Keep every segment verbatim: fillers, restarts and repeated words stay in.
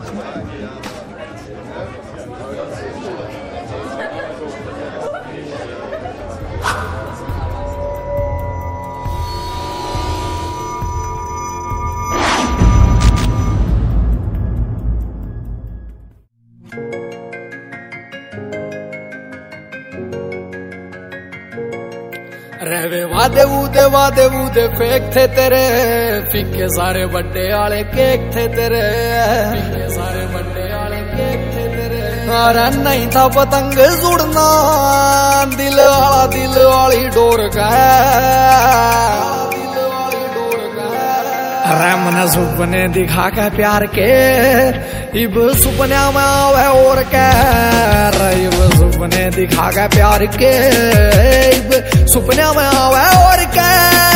रहवे वादे वूदे वादे वूदे फेक थे तेरे, फिक्के सारे बड्डे आले केक थे तेरे, फिक्के सारे बड्डे आले केक थे तेरे। अरे नहीं था पतंग जुड़ना, दिल वाला दिल वाली डोर का, अरे मन सुपने दिखा के प्यार के, इब सुपने में आवे और कह, इब सुपने दिखा के प्यार के, इब सुपने में आवे और कह।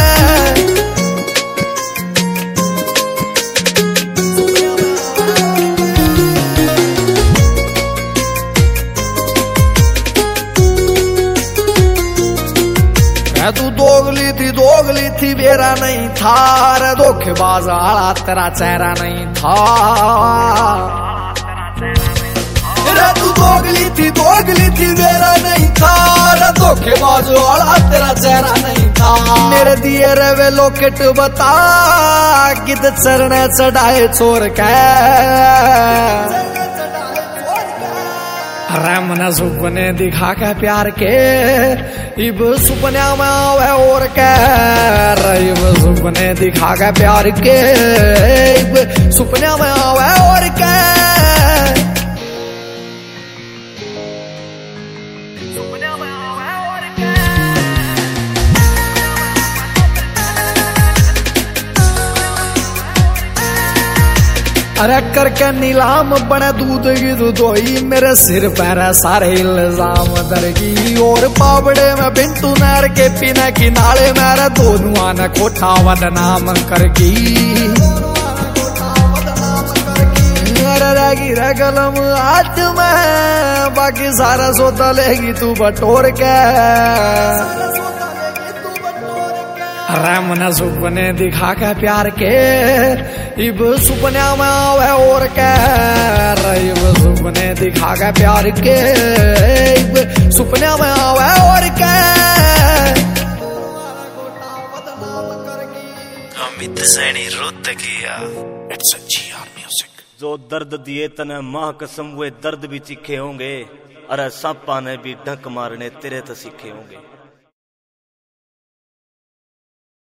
तू दोगली थी दोगली थी मेरा नहीं था, रे धोखेबाज आला तेरा चेहरा नहीं था। रे तू दोगली थी दोगली थी मेरा नहीं था, रे धोखेबाज आला तेरा चेहरा नहीं था। मेरे दिए रे वे लोकेट बता, कित चरण चढ़ाए छोड़ के, अरे मन सुपने दिखा के प्यार के, इब सुपने में आवे और कह, इब सुपने दिखा के प्यार के, इब सुपने में आवे और कह। अरे करके नीलाम बने दूध की दुधोई, मेरे सिर पर सारे इल्जाम दरगी। और पावड़े में बिंटू नहर के पीने की नाले मेरे दोनों ने कोठा बदनाम करगी। रहेगी रे कलम हाथ में, बाकी सारा सोता लेगी तू बटोर के। अरे मन सुपने दिखा के प्यार के, इब सुपने में आवे और कह, इब सुपने दिखा के प्यार के, इब सुपने में आवे और कह। अमित सैनी रोत किया, it's a G R music. जो दर्द दिए तने मां कसम वे दर्द भी चीखे होंगे, अरे सांपा ने भी ढक मारने तेरे तो सीखे होंगे।